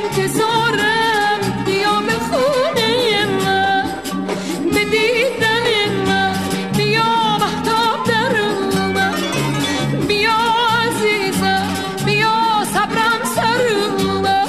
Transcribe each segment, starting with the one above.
انتظارم، بیا به خونه من، به دیدن من، بیا مهتاب در من، بیا عزیزم، بیا صبرم سر من.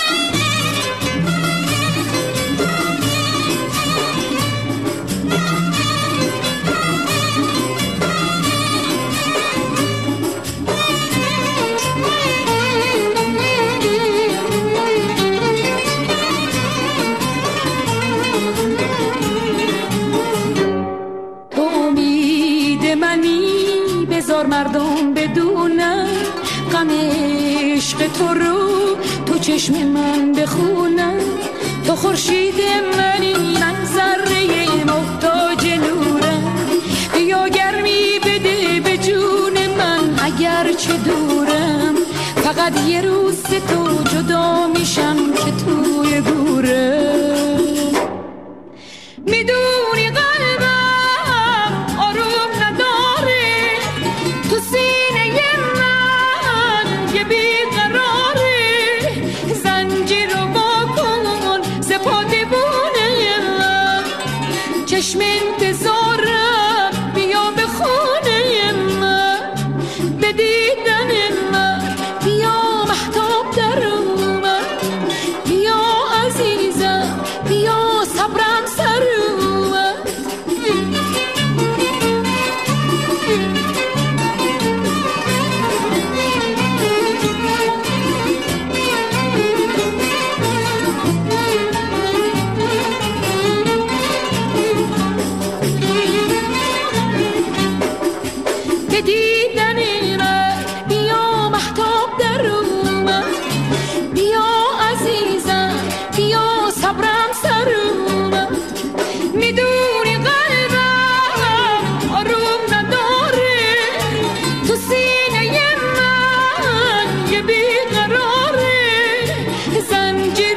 بذار مردم بدونن غم عشق تو رو تو چشم من بخونن. تو خورشید منی، من ذره محتاج نورم، بیا گرمی بده به جون من اگر چه دورم. فقط یه روز تو جدا میشم که توی گورم. میدونی قلبم آروم نداره، تو سینه من یه بیقراره. زنجیر رو واکن ز پا دیوونه من، چشم انتظارم، بیا به خونه من، به دیدن من، بیا مهتاب در من، بیا عزیزم، بیا صبرم سر من. به دیدن من، بیا مهتاب در من، بیا عزیزم، بیا صبرم سر من. میدونی قلبم آروم نداره، تو سینه من یه بیقراره. زنجیر